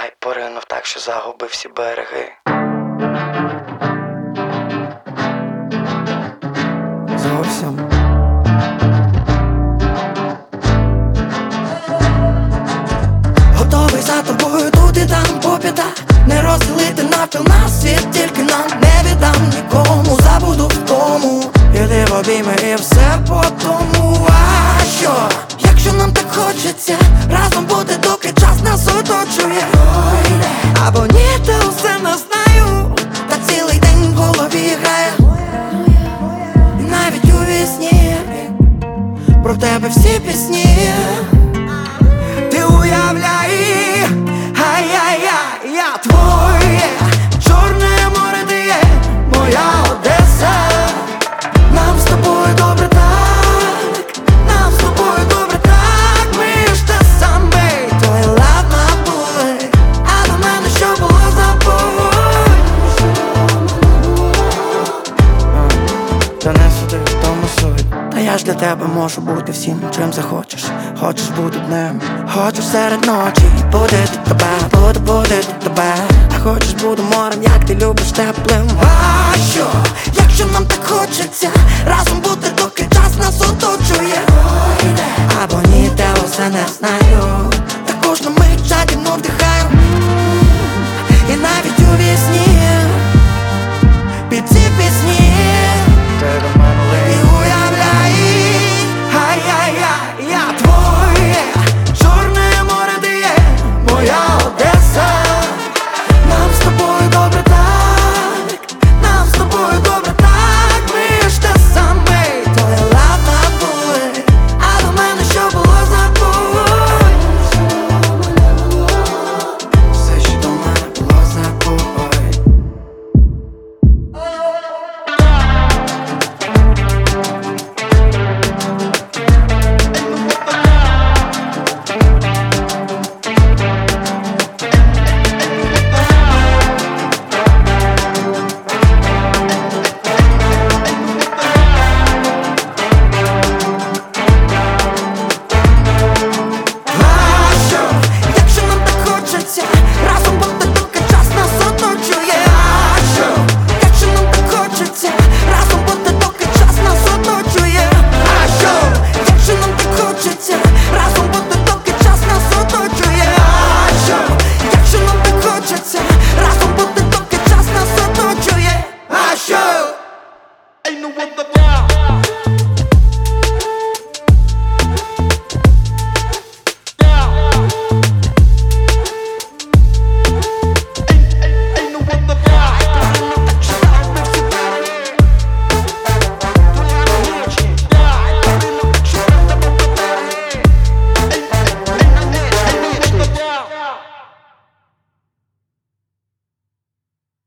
Ай, поринув так, що загубив всі береги. Зовсім. Готовий за тобою тут і там по п'ятах. Не розділити навпіл на світ, тільки нам не віддам нікому. Забуду в тому, іди в обійми і все по тому. А що, якщо нам так хочеться разом бути, доки час нас оточує? Або ні, та усе не знаю, та цілий день в голові грає. І навіть у вісні про тебе всі пісні. Ти уявляй, ай-яй-яй, я твоє Чорне море, ти є моя Одеса. Нам з тобою добре так, нам з тобою добре так. Ми ж те саме, твоє лав набули, а до мене що було, забудь. Та не суди, в тому суть. Та я ж для тебе можу бути всім, чим захочеш. Хочеш бути днем, хочеш серед ночі. Будити тебе, будити тебе. А хочеш буду морем, як ти любиш, теплим. А що, якщо нам так хочеться разом бути, доки час нас оточує? Або ні, те усе не знаю.